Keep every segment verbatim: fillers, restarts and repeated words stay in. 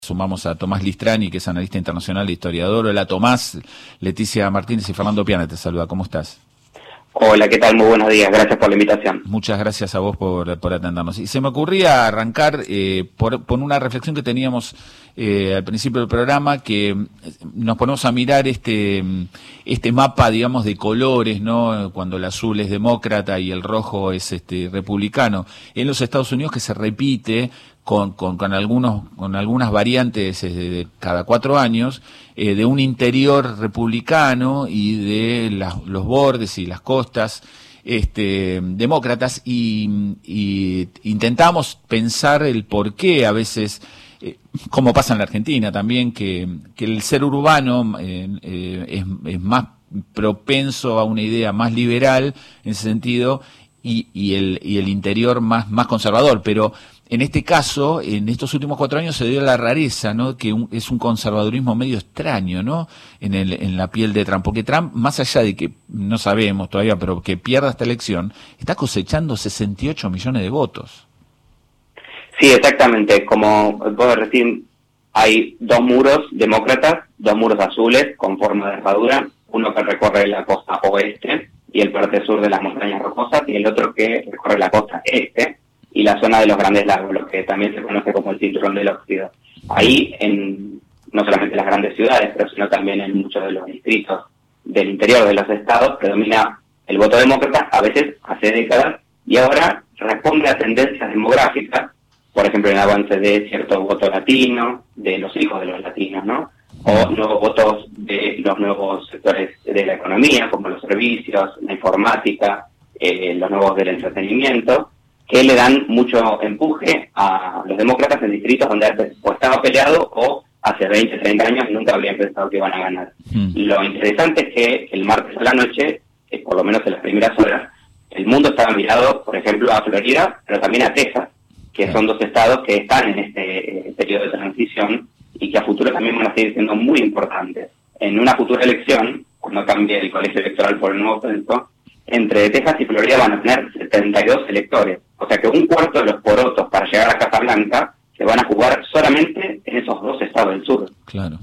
Sumamos a Tomás Listrani, que es analista internacional e historiador. Hola Tomás, Leticia Martínez y Fernando Piana te saluda. ¿Cómo estás? Hola, ¿qué tal? Muy buenos días. Gracias por la invitación. Muchas gracias a vos por, por atendernos. Y se me ocurría arrancar eh, por, por una reflexión que teníamos eh, al principio del programa, que nos ponemos a mirar este este mapa, digamos, de colores, ¿no? Cuando el azul es demócrata y el rojo es este republicano. En los Estados Unidos, que se repite con, con, con algunos con algunas variantes de, de cada cuatro años, eh, de un interior republicano y de las, los bordes y las costas este demócratas, y, y intentamos pensar el por qué a veces, eh, como pasa en la Argentina también, que, que el ser urbano eh, eh, es, es más propenso a una idea más liberal en ese sentido, y, y el y el interior más más conservador, pero en este caso, en estos últimos cuatro años se dio la rareza, ¿no? Que un, es un conservadurismo medio extraño, ¿no? En el en la piel de Trump, porque Trump, más allá de que no sabemos todavía, pero que pierda esta elección, está cosechando sesenta y ocho millones de votos. Sí, exactamente. Como vos recién, hay dos muros demócratas, dos muros azules con forma de herradura, uno que recorre la costa oeste y el parte sur de las montañas rocosas, y el otro que recorre la costa este y la zona de los Grandes Lagos, lo que también se conoce como el Cinturón del Óxido. Ahí, en no solamente en las grandes ciudades, pero sino también en muchos de los distritos del interior de los estados, predomina el voto demócrata, a veces hace décadas, y ahora responde a tendencias demográficas, por ejemplo, el avance de cierto voto latino, de los hijos de los latinos, ¿no? O nuevos votos de los nuevos sectores de la economía, como los servicios, la informática, eh, los nuevos del entretenimiento, que le dan mucho empuje a los demócratas en distritos donde antes o estaba peleado o hace veinte, treinta años nunca habrían pensado que iban a ganar. Mm. Lo interesante es que el martes a la noche, eh, por lo menos en las primeras horas, el mundo estaba mirado, por ejemplo, a Florida, pero también a Texas, que son dos estados que están en este eh, periodo de transición y que a futuro también van a seguir siendo muy importantes. En una futura elección, cuando cambie el colegio electoral por el nuevo censo, entre Texas y Florida van a tener setenta y dos electores. O sea que un cuarto de los porotos para llegar a Casa Blanca se van a jugar solamente en esos dos estados del sur. Claro.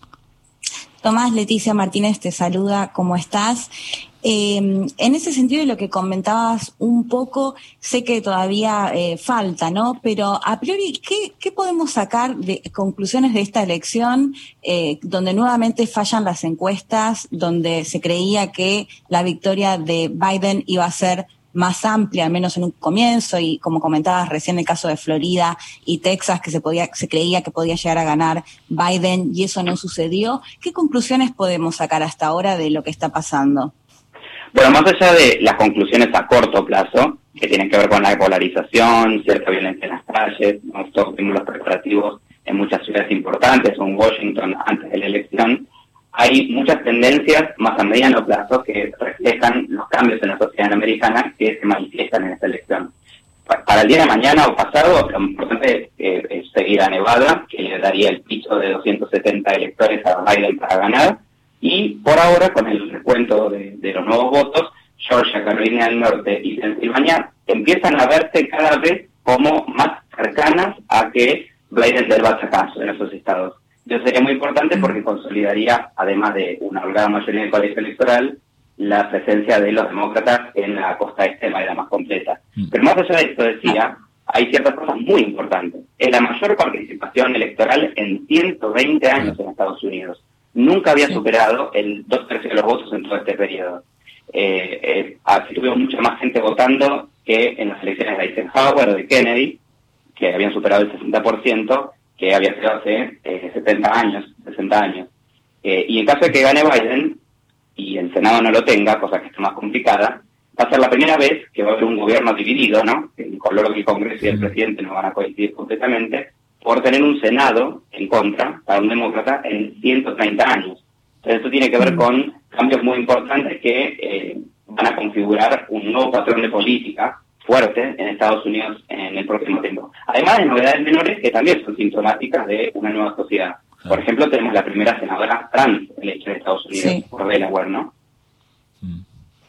Tomás, Leticia Martínez te saluda, ¿cómo estás? Eh, en ese sentido de lo que comentabas un poco, sé que todavía eh, falta, ¿no? Pero a priori, ¿qué, qué podemos sacar de conclusiones de esta elección, eh, donde nuevamente fallan las encuestas, donde se creía que la victoria de Biden iba a ser más amplia, al menos en un comienzo, y como comentabas recién el caso de Florida y Texas, que se podía, se creía que podía llegar a ganar Biden y eso no sucedió? ¿Qué conclusiones podemos sacar hasta ahora de lo que está pasando? Bueno, más allá de las conclusiones a corto plazo, que tienen que ver con la polarización, cierta violencia en las calles, nosotros vimos los preparativos en muchas ciudades importantes, o en Washington antes de la elección, hay muchas tendencias más a mediano plazo que reflejan los cambios en la sociedad americana que se manifiestan en esta elección. Para el día de mañana o pasado, lo importante es, es seguir a Nevada, que le daría el piso de doscientos setenta electores a Biden para ganar, y por ahora, con el recuento de, de los nuevos votos, Georgia, Carolina del Norte y Pensilvania empiezan a verse cada vez como más cercanas a que Biden dé el batacazo en esos estados. Eso sería muy importante porque consolidaría, además de una holgada mayoría del colegio electoral, la presencia de los demócratas en la costa este de manera más completa. Pero más allá de esto, decía, hay ciertas cosas muy importantes. Es la mayor participación electoral en ciento veinte años en Estados Unidos. Nunca había superado el dos tercios de los votos en todo este periodo. Eh, eh, así tuvimos mucha más gente votando que en las elecciones de Eisenhower o de Kennedy, que habían superado el sesenta por ciento, que había sido hace eh, setenta años, sesenta años. Eh, y en caso de que gane Biden, y el Senado no lo tenga, cosa que está más complicada, va a ser la primera vez que va a haber un gobierno dividido, ¿no? El color del Congreso y el presidente no van a coincidir completamente, por tener un Senado en contra para un demócrata en ciento treinta años. Entonces esto tiene que ver con cambios muy importantes que eh, van a configurar un nuevo patrón de política fuerte en Estados Unidos en el próximo tiempo. Además de novedades menores que también son sintomáticas de una nueva sociedad. Por ejemplo, tenemos la primera senadora trans en la historia de Estados Unidos, sí, por Delaware, ¿no?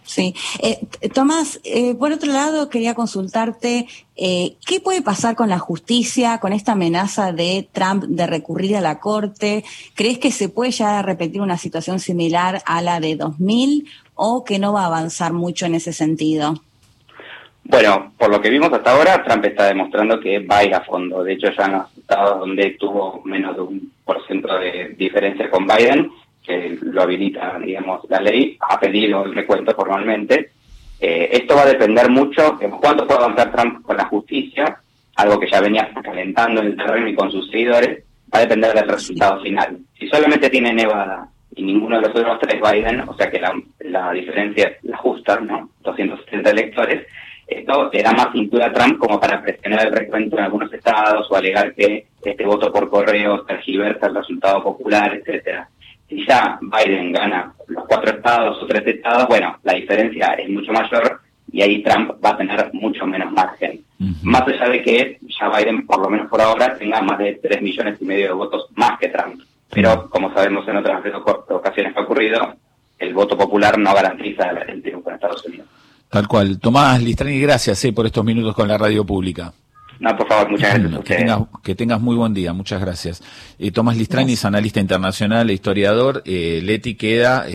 Sí. Eh, Tomás, eh, por otro lado, quería consultarte, eh, ¿qué puede pasar con la justicia, con esta amenaza de Trump de recurrir a la Corte? ¿Crees que se puede ya repetir una situación similar a la de dos mil o que no va a avanzar mucho en ese sentido? Bueno, por lo que vimos hasta ahora, Trump está demostrando que va a ir a fondo. De hecho, ya en los estados donde tuvo menos de un por ciento de diferencia con Biden, que lo habilita, digamos, la ley, a pedir el recuento formalmente. Eh, esto va a depender mucho de cuánto puede avanzar Trump con la justicia, algo que ya venía calentando en el terreno y con sus seguidores, va a depender del resultado final. Si solamente tiene Nevada y ninguno de los otros tres Biden, o sea que la, la diferencia es la justa, ¿no? doscientos setenta electores, esto le da más cintura a Trump como para presionar el recuento en algunos estados o alegar que este voto por correo tergiversa el resultado popular, etcétera. Si ya Biden gana los cuatro estados o tres estados, bueno, la diferencia es mucho mayor y ahí Trump va a tener mucho menos margen. Uh-huh. Más allá de que ya Biden, por lo menos por ahora, tenga más de tres millones y medio de votos más que Trump. Pero, como sabemos en otras ocasiones que ha ocurrido, el voto popular no garantiza el triunfo en Estados Unidos. Tal cual. Tomás Listrani, gracias eh, por estos minutos con la radio pública. No, por favor, muchas gracias a ustedes. Que tengas, que tengas muy buen día, muchas gracias. Eh, Tomás Listrani es analista internacional e historiador. Eh, Leti queda...